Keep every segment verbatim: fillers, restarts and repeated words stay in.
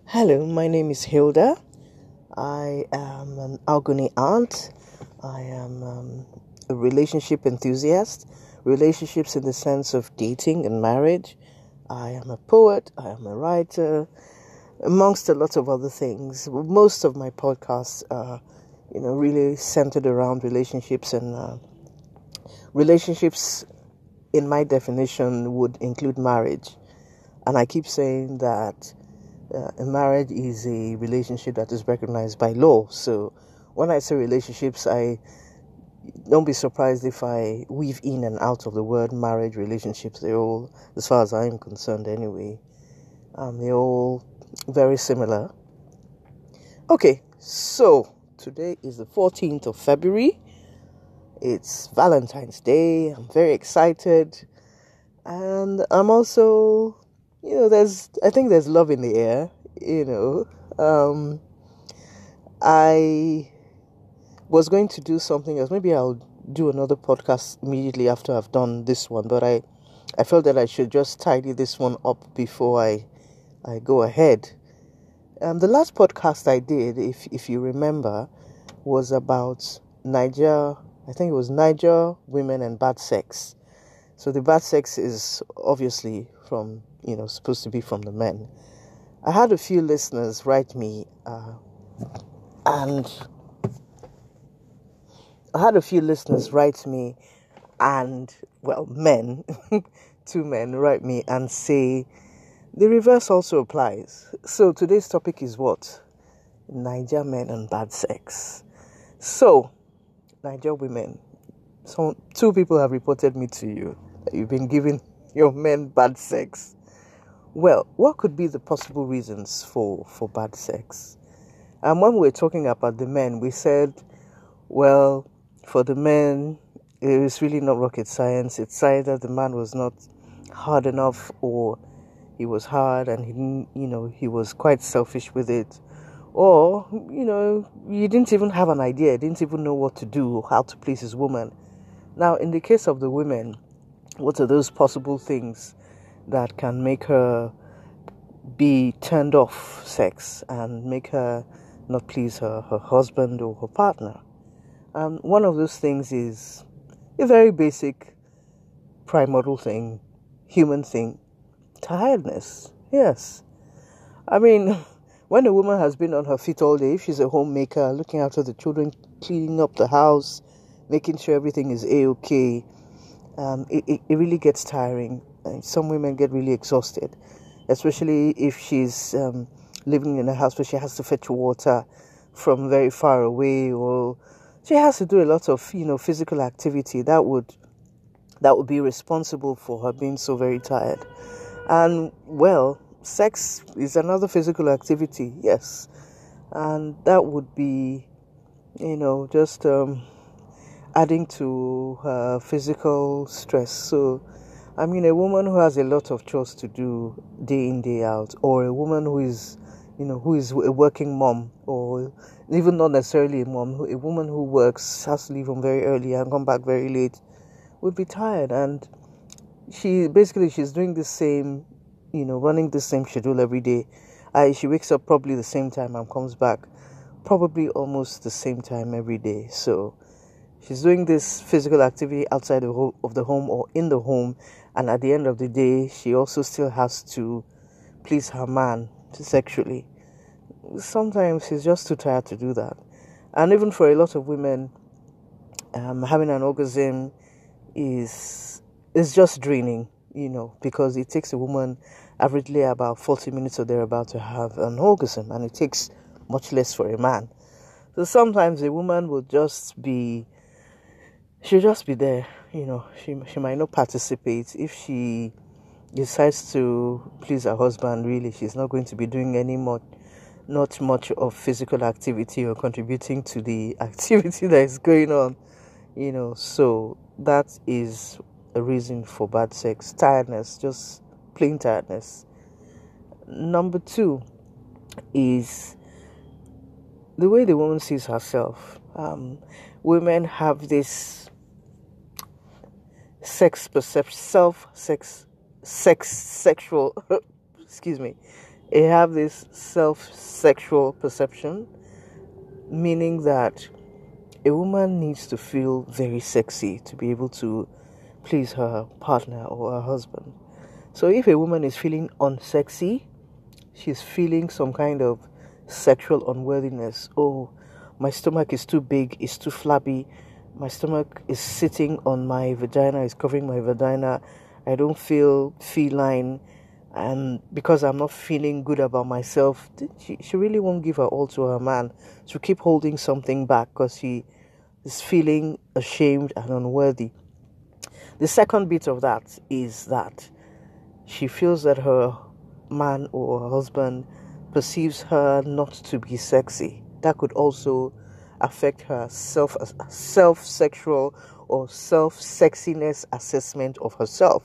Hello, my name is Hilda. I am an Algoni aunt. I am um, a relationship enthusiast. Relationships in the sense of dating and marriage. I am a poet. I am a writer, amongst a lot of other things. Most of my podcasts are, you know, really centered around relationships, and uh, relationships, in my definition, would include marriage. And I keep saying that uh, a marriage is a relationship that is recognized by law. So when I say relationships, I don't be surprised if I weave in and out of the word marriage, relationships. They're all, as far as I'm concerned anyway, um, they're all very similar. Okay, so today is the fourteenth of February. It's Valentine's Day. I'm very excited. And I'm also, you know, there's, I think there's love in the air, you know. Um, I was going to do something else. Maybe I'll do another podcast immediately after I've done this one, but I, I felt that I should just tidy this one up before I, I go ahead. Um, the last podcast I did, if if you remember, was about Niger, I think it was Niger, women and bad sex. So the bad sex is obviously from, you know, supposed to be from the men. I had a few listeners write me, uh, and I had a few listeners write me, and, well, men, two men write me and say the reverse also applies. So today's topic is what? Niger men and bad sex. So, Niger women. So two people have reported me to you that you've been giving your men bad sex. Well, what could be the possible reasons for, for bad sex? And when we were talking about the men, we said, well, for the men, it was really not rocket science. It's either the man was not hard enough, or he was hard and he didn't, you know, he was quite selfish with it. Or, you know, he didn't even have an idea, he didn't even know what to do, how to please his woman. Now, in the case of the women, what are those possible things that can make her be turned off sex and make her not please her, her husband or her partner? Um, one of those things is a very basic, primordial thing, human thing, tiredness. Yes. I mean, when a woman has been on her feet all day, if she's a homemaker, looking after the children, cleaning up the house, making sure everything is A-okay, um, it, it, it really gets tiring. Some women get really exhausted, especially if she's um, living in a house where she has to fetch water from very far away, or she has to do a lot of, you know, physical activity that would that would be responsible for her being so very tired. And, well, sex is another physical activity, yes, and that would be, you know, just um, adding to her physical stress. So, I mean, a woman who has a lot of chores to do day in, day out, or a woman who is, you know, who is a working mom, or even not necessarily a mom, a woman who works, has to leave home very early and come back very late, would be tired. And she, basically, she's doing the same, you know, running the same schedule every day. I, she wakes up probably the same time and comes back probably almost the same time every day. So she's doing this physical activity outside of the home or in the home, and at the end of the day, she also still has to please her man sexually. Sometimes she's just too tired to do that. And even for a lot of women, um, having an orgasm is is just draining, you know, because it takes a woman averagely about forty minutes or thereabout to have an orgasm, and it takes much less for a man. So sometimes a woman will just be, she'll just be there, you know, she she might not participate. If she decides to please her husband, really, she's not going to be doing any more, not much of physical activity or contributing to the activity that is going on, you know. So that is a reason for bad sex. Tiredness, just plain tiredness. Number two is the way the woman sees herself. Um, women have this sex perception, self sex, sex, sexual, excuse me, They have this self-sexual perception, meaning that a woman needs to feel very sexy to be able to please her partner or her husband. So if a woman is feeling unsexy, she's feeling some kind of sexual unworthiness. Oh, my stomach is too big, it's too flabby. My stomach is sitting on my vagina, is covering my vagina. I don't feel feline. And because I'm not feeling good about myself, she, she really won't give her all to her man. She'll keep holding something back because she is feeling ashamed and unworthy. The second bit of that is that she feels that her man or her husband perceives her not to be sexy. That could also affect her self self sexual or self sexiness assessment of herself.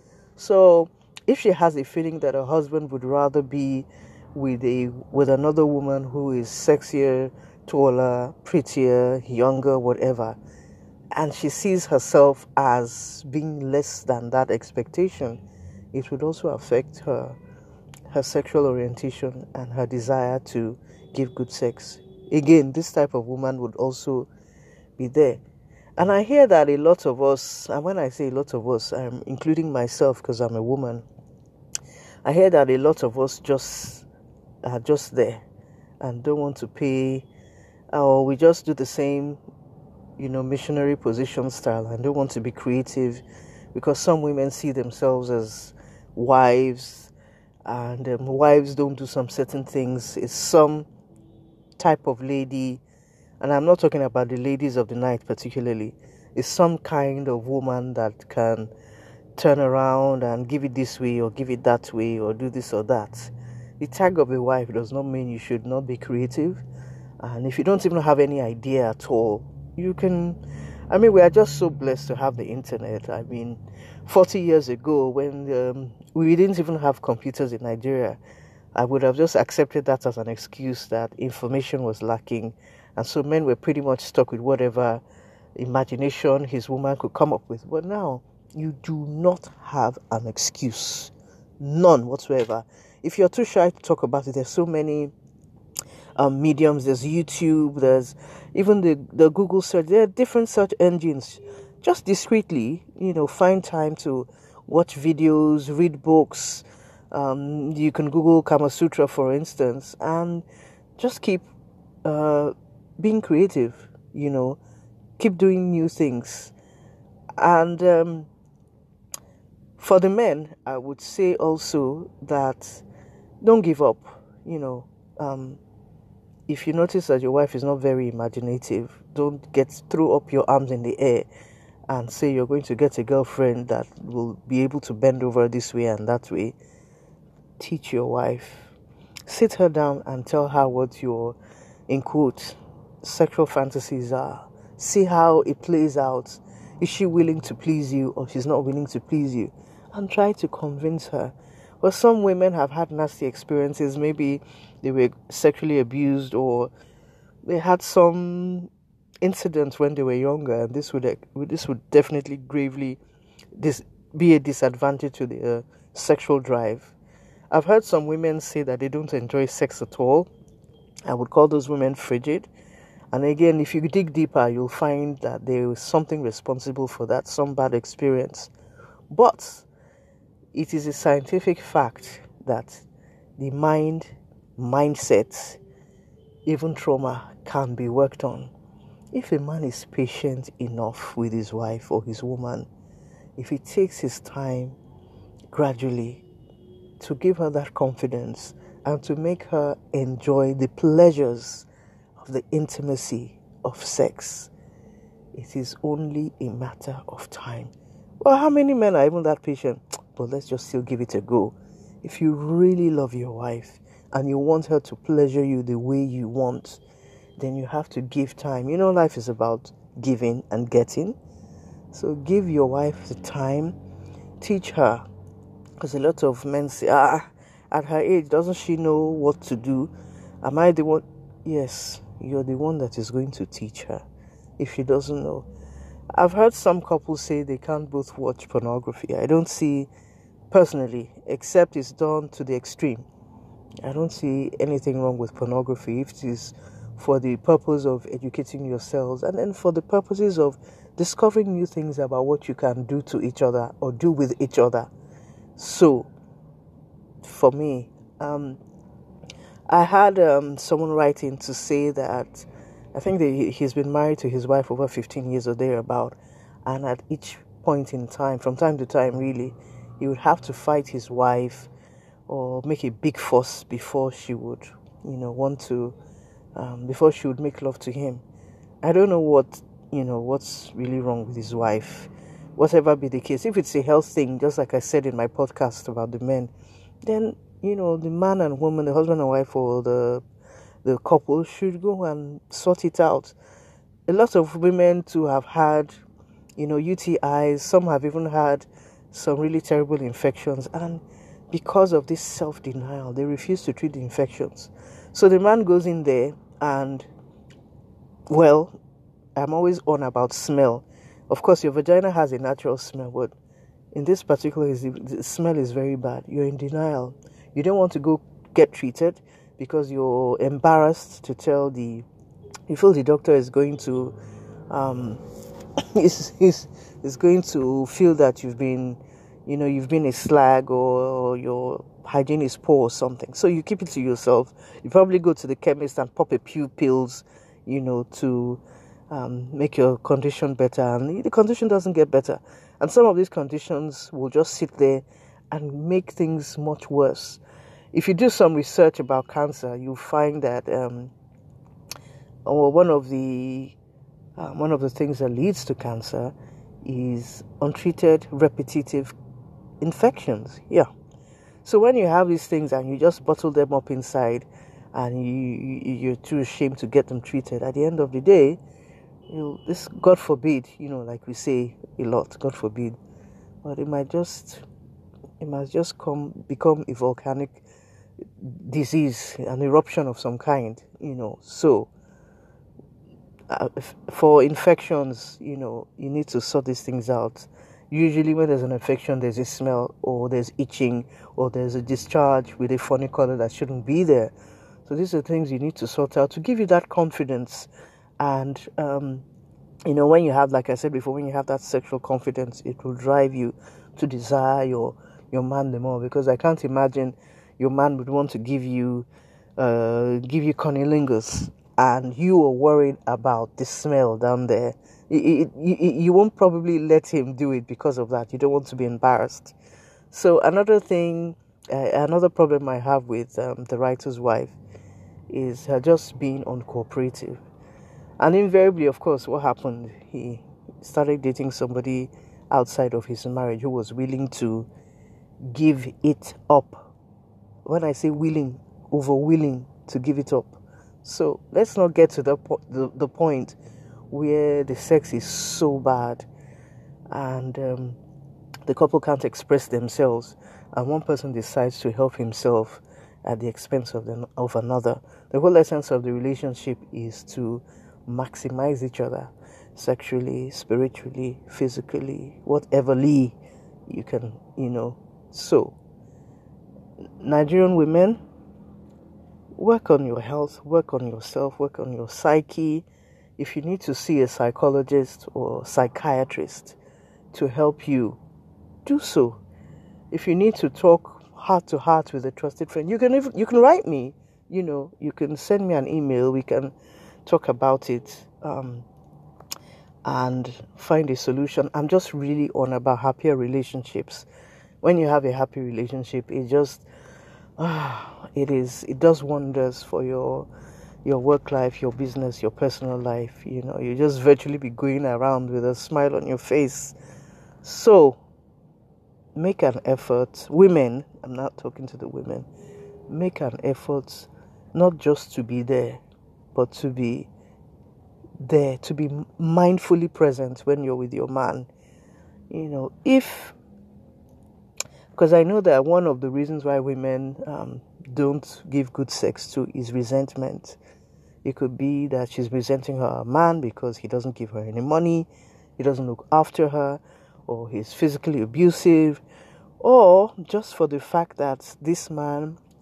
So if she has a feeling that her husband would rather be with a with another woman who is sexier, taller, prettier, younger, whatever, and she sees herself as being less than that expectation, it would also affect her her sexual orientation and her desire to give good sex. Again, this type of woman would also be there. And I hear that a lot of us, and when I say a lot of us, I'm including myself because I'm a woman, I hear that a lot of us just are just there and don't want to pay, or we just do the same, you know, missionary position style and don't want to be creative because some women see themselves as wives, and um, wives don't do some certain things. It's some type of lady, and I'm not talking about the ladies of the night particularly. It's some kind of woman that can turn around and give it this way or give it that way or do this or that. The tag of a wife does not mean you should not be creative. And if you don't even have any idea at all, you can, I mean, we are just so blessed to have the internet. I mean, forty years ago when um, we didn't even have computers in Nigeria, I would have just accepted that as an excuse that information was lacking. And so men were pretty much stuck with whatever imagination his woman could come up with. But now, you do not have an excuse. None whatsoever. If you're too shy to talk about it, there's so many um, mediums. There's YouTube. There's even the, the Google search. There are different search engines. Just discreetly, you know, find time to watch videos, read books. Um, you can Google Kama Sutra, for instance, and just keep uh, being creative, you know, keep doing new things. And um, for the men, I would say also that don't give up. You know, um, if you notice that your wife is not very imaginative, don't get throw up your arms in the air and say you're going to get a girlfriend that will be able to bend over this way and that way. Teach your wife. Sit her down and tell her what your, in quote, sexual fantasies are. See how it plays out. Is she willing to please you or she's not willing to please you? And try to convince her. Well, some women have had nasty experiences. Maybe they were sexually abused or they had some incidents when they were younger, and this would this would definitely gravely this be a disadvantage to their sexual drive. I've heard some women say that they don't enjoy sex at all. I would call those women frigid. And again, if you dig deeper, you'll find that there is something responsible for that, some bad experience. But it is a scientific fact that the mind, mindset, even trauma can be worked on. If a man is patient enough with his wife or his woman, if he takes his time gradually to give her that confidence and to make her enjoy the pleasures of the intimacy of sex, it is only a matter of time. Well, how many men are even that patient? But let's just still give it a go. If you really love your wife and you want her to pleasure you the way you want, then you have to give time. You know, life is about giving and getting. So give your wife the time. Teach her. Because a lot of men say, ah, at her age, doesn't she know what to do? Am I the one? Yes, you're the one that is going to teach her if she doesn't know. I've heard some couples say they can't both watch pornography. I don't see, personally, except it's done to the extreme. I don't see anything wrong with pornography if it is for the purpose of educating yourselves and then for the purposes of discovering new things about what you can do to each other or do with each other. So, for me, um, I had um, someone writing to say that I think that he, he's been married to his wife over fifteen years or thereabout, and at each point in time, from time to time, really, he would have to fight his wife or make a big fuss before she would, you know, want to, um, before she would make love to him. I don't know what, you know, what's really wrong with his wife. Whatever be the case, if it's a health thing, just like I said in my podcast about the men, then, you know, the man and woman, the husband and wife, or the the couple should go and sort it out. A lot of women too have had, you know, U T Is. Some have even had some really terrible infections, and because of this self-denial, they refuse to treat the infections. So the man goes in there and, well, I'm always on about smell. Of course, your vagina has a natural smell, but in this particular, the smell is very bad. You're in denial. You don't want to go get treated because you're embarrassed to tell the, you feel the doctor is going to, um, is, is, is going to feel that you've been, you know, you've been a slag or, or your hygiene is poor or something. So you keep it to yourself. You probably go to the chemist and pop a few pills, you know, to um, make your condition better. And the condition doesn't get better. And some of these conditions will just sit there and make things much worse. If you do some research about cancer, you'll find that um, well, one of the uh, one of the things that leads to cancer is untreated repetitive infections. Yeah. So when you have these things and you just bottle them up inside, and you, you you're too ashamed to get them treated, at the end of the day, you know, this, God forbid, you know, like we say a lot, God forbid, but it might just it might just come become a volcanic disease, an eruption of some kind, you know. So uh, for infections, you know, you need to sort these things out. Usually when there's an infection, there's a smell, or there's itching, or there's a discharge with a funny color that shouldn't be there. So these are things you need to sort out to give you that confidence. And um, you know, when you have, like I said before, when you have that sexual confidence, it will drive you to desire your your man the more, because I can't imagine your man would want to give you uh, give you cunnilingus and you are worried about the smell down there. You, you, you won't probably let him do it because of that. You don't want to be embarrassed. So another thing, uh, another problem I have with um, the writer's wife is her just being uncooperative. And invariably, of course, what happened? He started dating somebody outside of his marriage who was willing to give it up. When I say willing, over willing to give it up. So let's not get to the, po- the, the point where the sex is so bad and um, the couple can't express themselves and one person decides to help himself at the expense of, the, of another. The whole essence of the relationship is to maximize each other sexually, spiritually, physically, whateverly you can, you know. So, Nigerian women, work on your health, work on yourself, work on your psyche. If you need to see a psychologist or psychiatrist to help you, do so. If you need to talk heart to heart with a trusted friend, you can even, you can write me. You know, you can send me an email. We can talk about it um, and find a solution. I'm just really on about happier relationships. When you have a happy relationship, it just ah, it is it does wonders for your your work life, your business, your personal life. You know, you just virtually be going around with a smile on your face. So make an effort. Women, I'm not talking to the women, make an effort not just to be there, but to be there, to be mindfully present when you're with your man. You know, if, because I know that one of the reasons why women um, don't give good sex to is resentment. It could be that she's resenting her man because he doesn't give her any money, he doesn't look after her, or he's physically abusive, or just for the fact that this man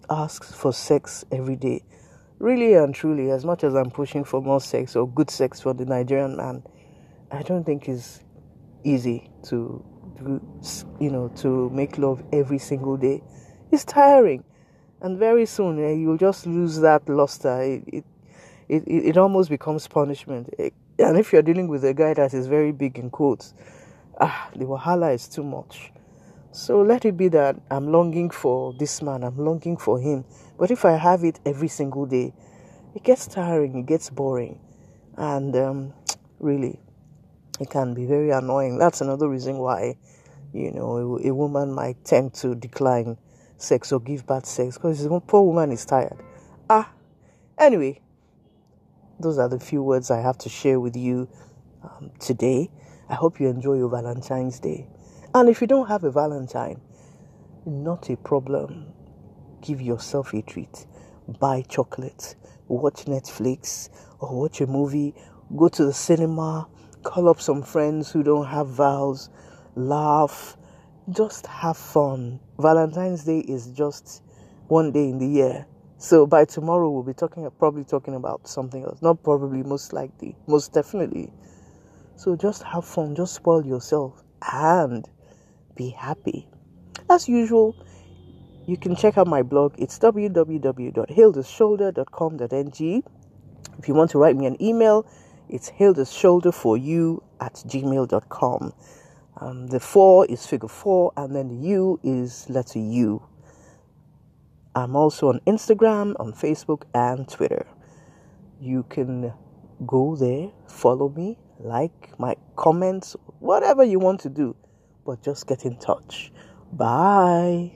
asks for sex every day. Really and truly, as much as I'm pushing for more sex or good sex for the Nigerian man, I don't think it's easy to do, you know, to make love every single day. It's tiring, and very soon eh, you'll just lose that luster. It, it it it almost becomes punishment. It, and if you're dealing with a guy that is very big in quotes, ah, the wahala is too much. So let it be that I'm longing for this man, I'm longing for him. But if I have it every single day, it gets tiring, it gets boring. And um, really, it can be very annoying. That's another reason why, you know, a, a woman might tend to decline sex or give bad sex, because the poor woman is tired. Ah, anyway, those are the few words I have to share with you um, today. I hope you enjoy your Valentine's Day. And if you don't have a Valentine, not a problem. Give yourself a treat. Buy chocolate, watch Netflix, or watch a movie, go to the cinema, call up some friends who don't have vows, laugh, just have fun. Valentine's Day is just one day in the year. So by tomorrow we'll be talking, probably talking about something else. Not probably, most likely, most definitely. So just have fun, just spoil yourself, and be happy. As usual, you can check out my blog. It's w w w dot hilda's shoulder dot com dot n g. If you want to write me an email, it's hildashoulder4you at gmail dot com. Um, the four is figure four, and then the U is letter U. I'm also on Instagram, on Facebook, and Twitter. You can go there, follow me, like my comments, whatever you want to do. But just get in touch. Bye.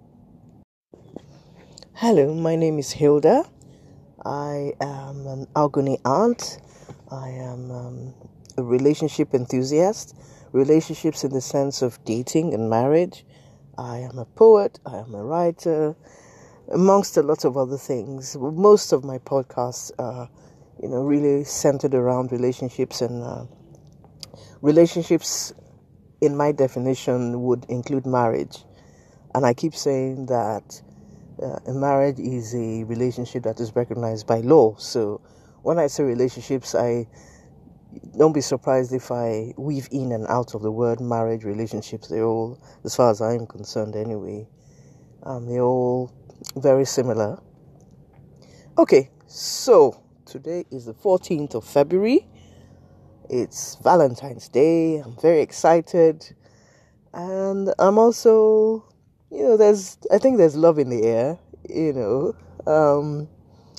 Hello, my name is Hilda. I am an Algoni aunt. I am um, a relationship enthusiast. Relationships in the sense of dating and marriage. I am a poet. I am a writer, amongst a lot of other things. Most of my podcasts are, you know, really centered around relationships, and uh, relationships in my definition would include marriage. And I keep saying that uh, a marriage is a relationship that is recognized by law. So when I say relationships, I don't be surprised if I weave in and out of the word marriage, relationships. They're all, as far as I'm concerned anyway, um, they're all very similar. Okay, so today is the fourteenth of February. It's Valentine's Day. I'm very excited. And I'm also, you know, there's, I think there's love in the air, you know. Um,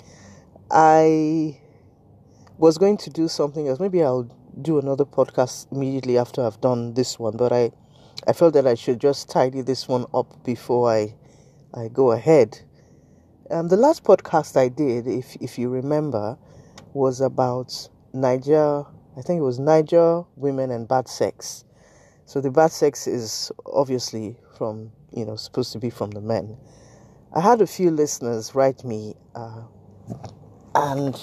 I was going to do something else. Maybe I'll do another podcast immediately after I've done this one. But I, I felt that I should just tidy this one up before I, I go ahead. Um, the last podcast I did, if if you remember, was about Niger. I think it was Niger, women, and bad sex. So the bad sex is obviously from, you know, supposed to be from the men. I had a few listeners write me, uh, and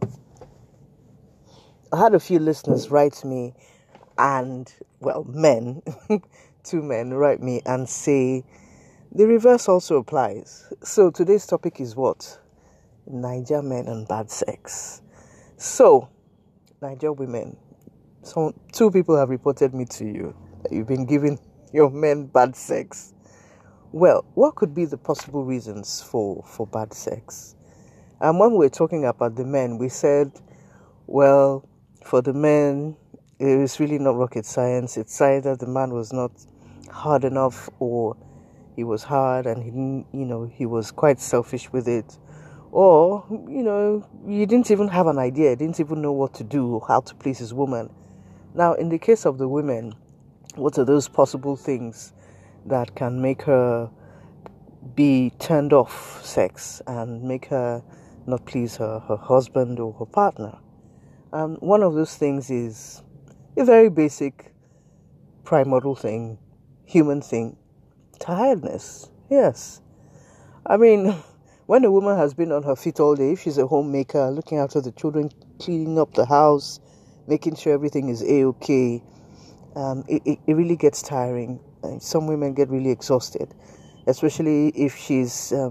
I had a few listeners write me, and, well, men, two men write me and say the reverse also applies. So today's topic is what? Niger men and bad sex. So, Niger women, so two people have reported me to you that you've been giving your men bad sex. Well, what could be the possible reasons for, for bad sex? And when we were talking about the men, we said, well, for the men, it was really not rocket science. It's either the man was not hard enough, or he was hard and he didn't, you know, he was quite selfish with it. Or, you know, he didn't even have an idea, he didn't even know what to do or how to please his woman. Now, in the case of the women, what are those possible things that can make her be turned off sex and make her not please her, her husband or her partner? Um, one of those things is a very basic, primordial thing, human thing, tiredness. Yes. I mean, when a woman has been on her feet all day, if she's a homemaker, looking after the children, cleaning up the house, making sure everything is A-okay, um, it, it, it really gets tiring. And some women get really exhausted, especially if she's um,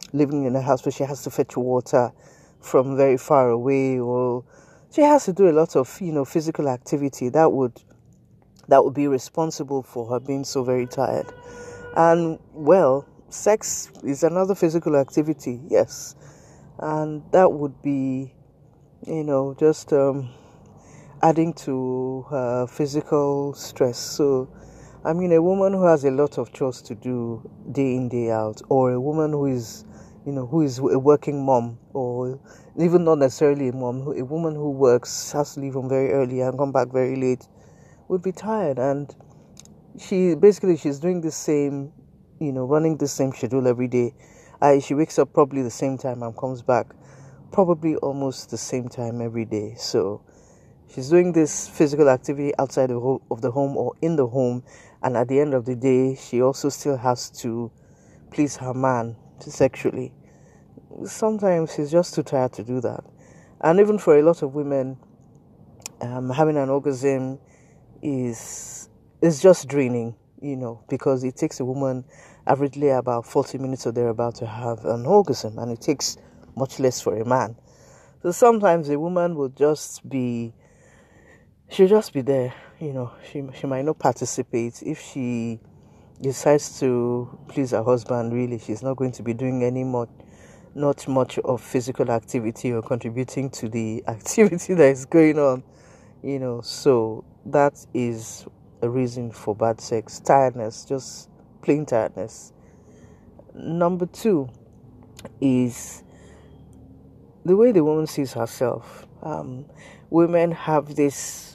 living in a house where she has to fetch water from very far away, or she has to do a lot of, you know, physical activity that would that would be responsible for her being so very tired. And well, sex is another physical activity, yes, and that would be, you know, just um, adding to her physical stress. So, I mean, a woman who has a lot of chores to do day in, day out, or a woman who is, you know, who is a working mom, or even not necessarily a mom, a woman who works, has to leave home very early and come back very late, would be tired. And she basically she's doing the same, you know, running the same schedule every day. Uh, she wakes up probably the same time and comes back probably almost the same time every day. So she's doing this physical activity outside of the home or in the home, and at the end of the day, she also still has to please her man sexually. Sometimes she's just too tired to do that. And even for a lot of women, um, having an orgasm is is just draining, you know, because it takes a woman averagely about forty minutes or thereabout to have an orgasm, and it takes much less for a man. So sometimes a woman will just be, she'll just be there, you know, she she might not participate. If she decides to please her husband, really, she's not going to be doing any more, not much of physical activity or contributing to the activity that is going on, you know. So that is a reason for bad sex. Tiredness, just plain tiredness. Number two is the way the woman sees herself. Um, women have this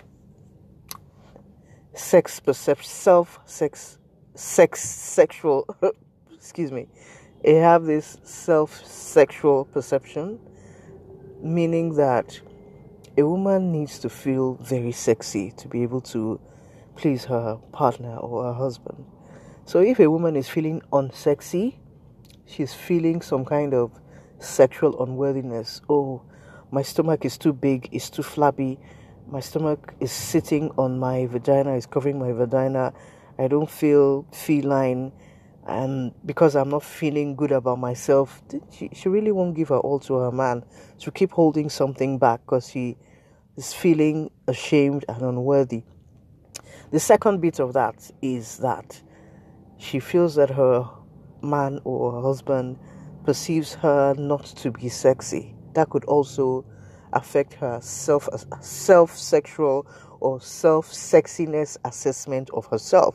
sex perception, self sex, sex, sexual, excuse me, they have this self-sexual perception, meaning that a woman needs to feel very sexy to be able to please her partner or her husband. So if a woman is feeling unsexy, she's feeling some kind of sexual unworthiness. Oh, my stomach is too big, it's too flabby, my stomach is sitting on my vagina, is covering my vagina, I don't feel feline, and because I'm not feeling good about myself, she, she really won't give her all to her man. She'll keep holding something back because she is feeling ashamed and unworthy. The second bit of that is that she feels that her man or her husband perceives her not to be sexy. That could also affect her self self sexual or self sexiness assessment of herself.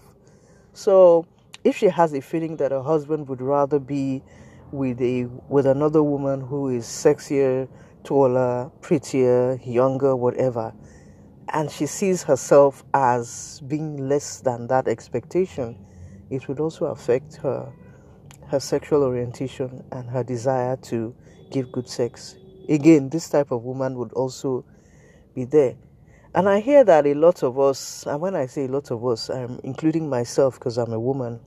So if she has a feeling that her husband would rather be with a with another woman who is sexier, taller, prettier, younger, whatever, and she sees herself as being less than that expectation, it would also affect her her sexual orientation and her desire to give good sex. Again, this type of woman would also be there. And I hear that a lot of us, and when I say a lot of us, I'm including myself because I'm a woman,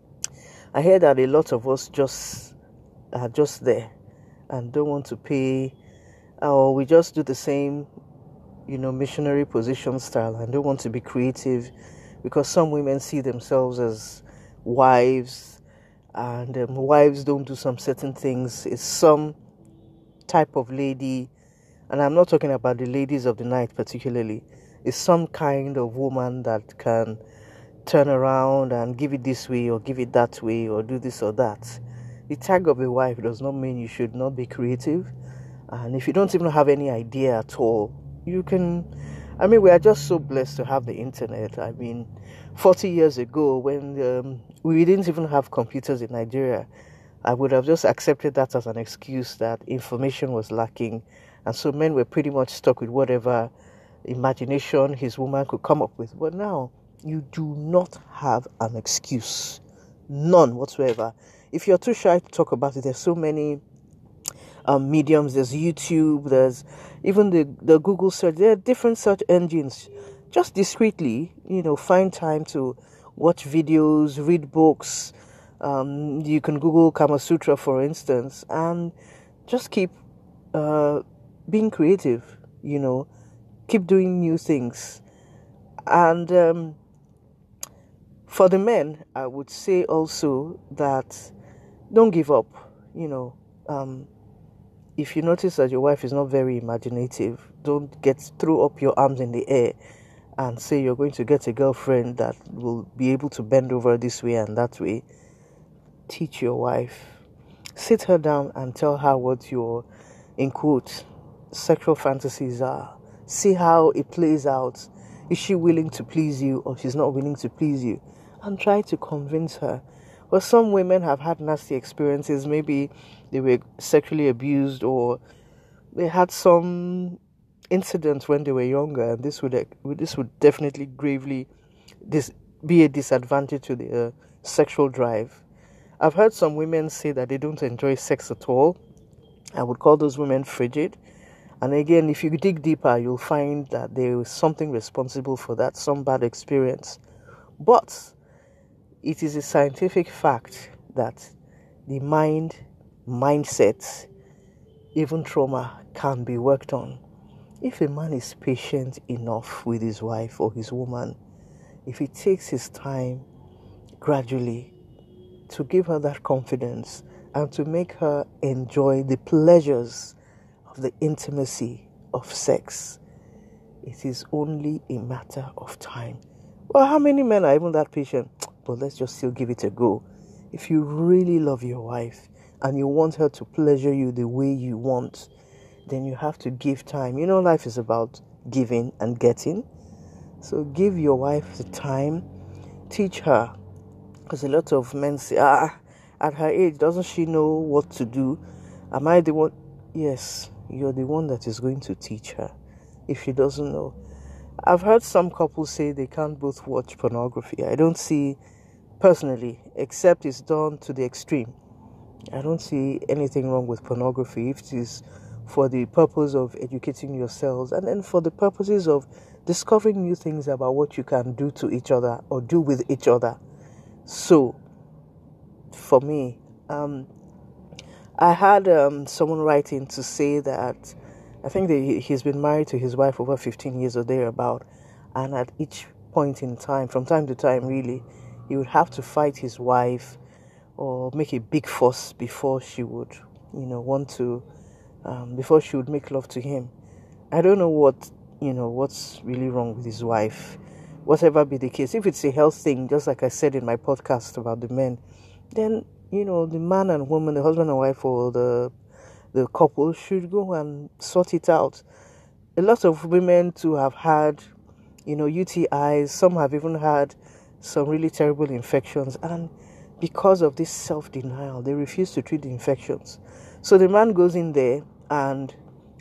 I hear that a lot of us just are just there and don't want to pay, or we just do the same, you know, missionary position style and don't want to be creative, because some women see themselves as wives, and um, wives don't do some certain things. It's some type of lady, and I'm not talking about the ladies of the night particularly, it's some kind of woman that can turn around and give it this way or give it that way or do this or that. The tag of a wife does not mean you should not be creative, and if you don't even have any idea at all, you can, I mean, we are just so blessed to have the internet. I mean, forty years ago when um, we didn't even have computers in Nigeria, I would have just accepted that as an excuse that information was lacking, and so men were pretty much stuck with whatever imagination his woman could come up with. But now, you do not have an excuse. None whatsoever. If you're too shy to talk about it, there's so many um, mediums. There's YouTube, there's even the, the Google search. There are different search engines. Just discreetly, you know, find time to watch videos, read books. Um, you can Google Kama Sutra, for instance, and just keep uh, being creative, you know, keep doing new things. And um, for the men, I would say also that don't give up. you know, um, if you notice that your wife is not very imaginative, don't get throw up your arms in the air and say you're going to get a girlfriend that will be able to bend over this way and that way. Teach your wife. Sit her down and tell her what your, in quotes, sexual fantasies are. See how it plays out. Is she willing to please you or she's not willing to please you? And try to convince her. Well, some women have had nasty experiences. Maybe they were sexually abused or they had some incidents when they were younger, and this would this would definitely gravely this be a disadvantage to their uh, sexual drive. I've heard some women say that they don't enjoy sex at all. I would call those women frigid. And again, if you dig deeper, you'll find that there is something responsible for that, some bad experience. But it is a scientific fact that the mind, mindset, even trauma can be worked on. If a man is patient enough with his wife or his woman, if he takes his time gradually to give her that confidence and to make her enjoy the pleasures of the intimacy of sex, it is only a matter of time. Well, how many men are even that patient? But let's just still give it a go. If you really love your wife and you want her to pleasure you the way you want, then you have to give time. You know, life is about giving and getting. So give your wife the time. Teach her. Because a lot of men say, ah, at her age, doesn't she know what to do? Am I the one? Yes, you're the one that is going to teach her if she doesn't know. I've heard some couples say they can't both watch pornography. I don't see, personally, except it's done to the extreme. I don't see anything wrong with pornography if it is for the purpose of educating yourselves and then for the purposes of discovering new things about what you can do to each other or do with each other. So, for me, um, I had um, someone writing to say that I think that he's been married to his wife over fifteen years or thereabout, and at each point in time, from time to time really, he would have to fight his wife or make a big fuss before she would, you know, want to, um, before she would make love to him. I don't know what, you know, what's really wrong with his wife. Whatever be the case, if it's a health thing, just like I said in my podcast about the men, then, you know, the man and woman, the husband and wife, or the the couple should go and sort it out. A lot of women too have had, you know, U T Is. Some have even had some really terrible infections, and because of this self-denial, they refuse to treat the infections. So the man goes in there and,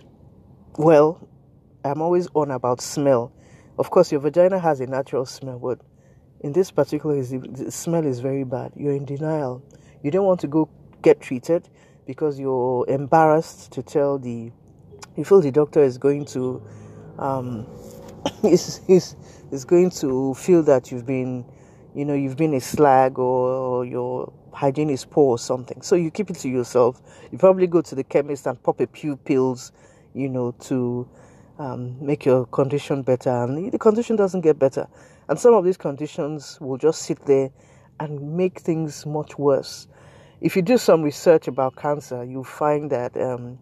well, I'm always on about smell. Of course, your vagina has a natural smell, but in this particular case, the smell is very bad. You're in denial. You don't want to go get treated because you're embarrassed to tell the, you feel the doctor is going to, um, is, is, is going to feel that you've been, you know, you've been a slag or, or your hygiene is poor or something. So you keep it to yourself. You probably go to the chemist and pop a few pills, you know, to um, make your condition better. And the condition doesn't get better. And some of these conditions will just sit there and make things much worse. If you do some research about cancer, you'll find that um,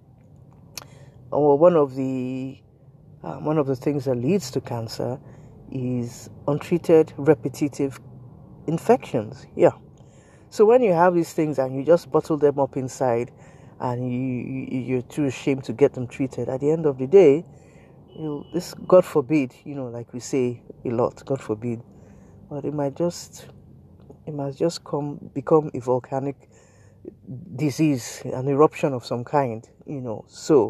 or one of the uh, one of the things that leads to cancer is untreated repetitive infections. Yeah. So when you have these things and you just bottle them up inside and you, you, you're too ashamed to get them treated, at the end of the day, you this God forbid, you know, like we say a lot, God forbid, but it might just it might just come become a volcanic disease, an eruption of some kind, you know. So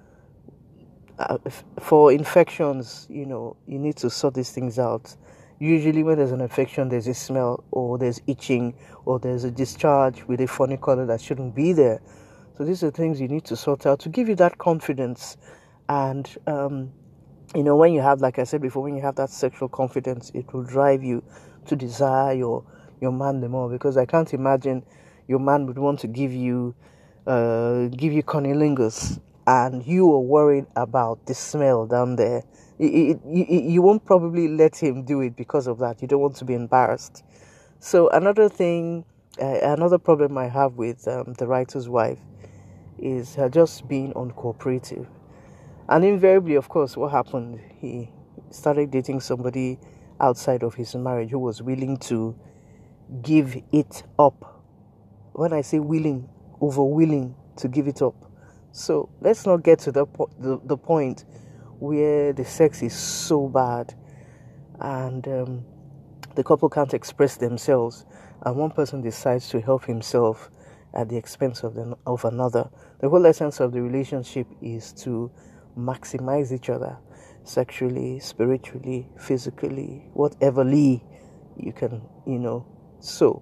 uh, for infections, you know, you need to sort these things out. Usually when there's an infection, there's a smell or there's itching or there's a discharge with a funny color that shouldn't be there. So these are things you need to sort out to give you that confidence. And, um, you know, when you have, like I said before, when you have that sexual confidence, it will drive you to desire your, your man the more. Because I can't imagine your man would want to give you, uh, give you cunnilingus and you are worried about the smell down there. You, you, you won't probably let him do it because of that. You don't want to be embarrassed. So another thing uh, another problem I have with um, the writer's wife is her just being uncooperative. And invariably, of course, what happened? He started dating somebody outside of his marriage who was willing to give it up. When I say willing, over willing to give it up. So let's not get to the, po- the, the point where the sex is so bad and um, the couple can't express themselves and one person decides to help himself at the expense of, the, of another. The whole essence of the relationship is to maximize each other sexually, spiritually, physically, whateverly you can, you know. So,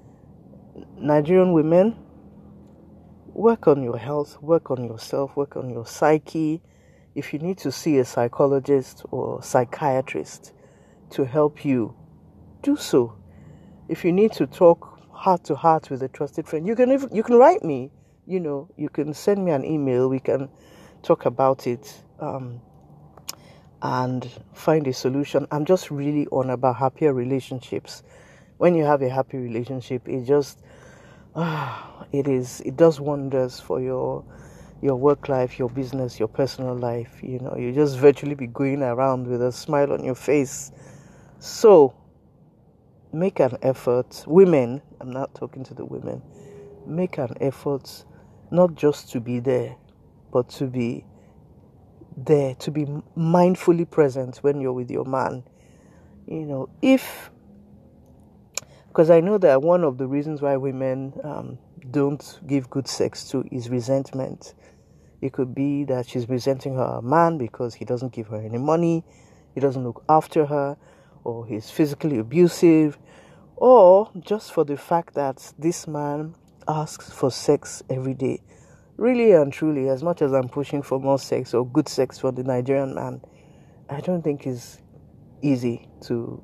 Nigerian women, work on your health, work on yourself, work on your psyche. If you need to see a psychologist or psychiatrist to help you, do so. If you need to talk heart to heart with a trusted friend, you can even, you can write me. You know, you can send me an email. We can talk about it um, and find a solution. I'm just really on about happier relationships. When you have a happy relationship, it just ah, it is it does wonders for your your work life, your business, your personal life. You know, you just virtually be going around with a smile on your face. So make an effort. Women, I'm not talking to the women, make an effort not just to be there, but to be there, to be mindfully present when you're with your man. You know, if, because I know that one of the reasons why women um, don't give good sex to is resentment. It could be that she's resenting her man because he doesn't give her any money, he doesn't look after her, or he's physically abusive, or just for the fact that this man asks for sex every day. Really and truly, as much as I'm pushing for more sex or good sex for the Nigerian man, I don't think it's easy to,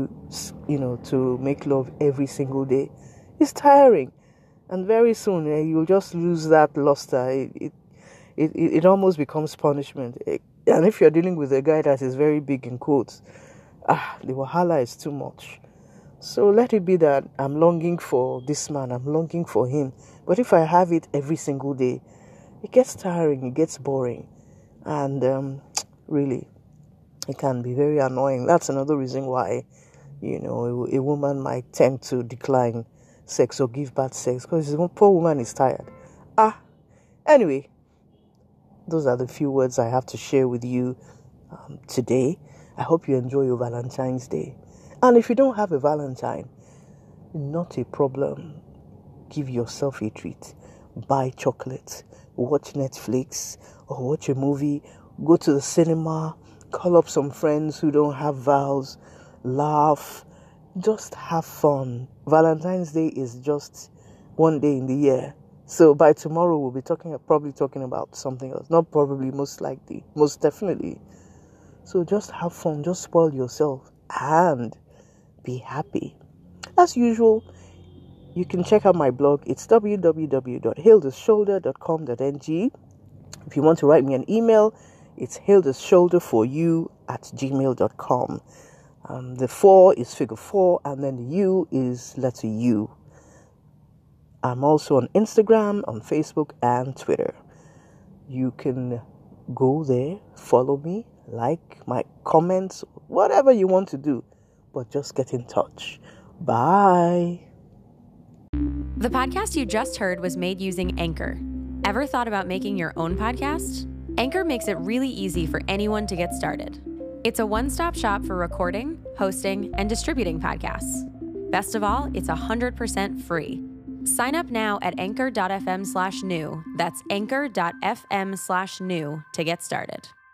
you know, to make love every single day. It's tiring, and very soon eh, you'll just lose that luster. It, it it it almost becomes punishment. And if you're dealing with a guy that is very big in quotes, ah, the wahala is too much. So let it be that I'm longing for this man, I'm longing for him. But if I have it every single day, it gets tiring, it gets boring. And um, really, it can be very annoying. That's another reason why, you know, a, a woman might tend to decline sex or give bad sex, because the poor woman is tired. Ah, anyway, those are the few words I have to share with you um, today. I hope you enjoy your Valentine's Day. And if you don't have a Valentine, not a problem. Give yourself a treat. Buy chocolate, watch Netflix, or watch a movie, go to the cinema, call up some friends who don't have vows, laugh, just have fun. Valentine's Day is just one day in the year. So by tomorrow we'll be talking, probably talking about something else. Not probably, most likely, most definitely. So just have fun, just spoil yourself and be happy. As usual, you can check out my blog. It's w w w dot hildashoulder dot com dot n g. If you want to write me an email, it's hildashoulder4you at gmail dot com. Um, the four is figure four, and then the U is letter U. I'm also on Instagram, on Facebook, and Twitter. You can go there, follow me, like my comments, whatever you want to do, but just get in touch. Bye. The podcast you just heard was made using Anchor. Ever thought about making your own podcast? Anchor makes it really easy for anyone to get started. It's a one-stop shop for recording, hosting, and distributing podcasts. Best of all, it's one hundred percent free. Sign up now at anchor dot f m slash new. That's anchor dot f m slash new to get started.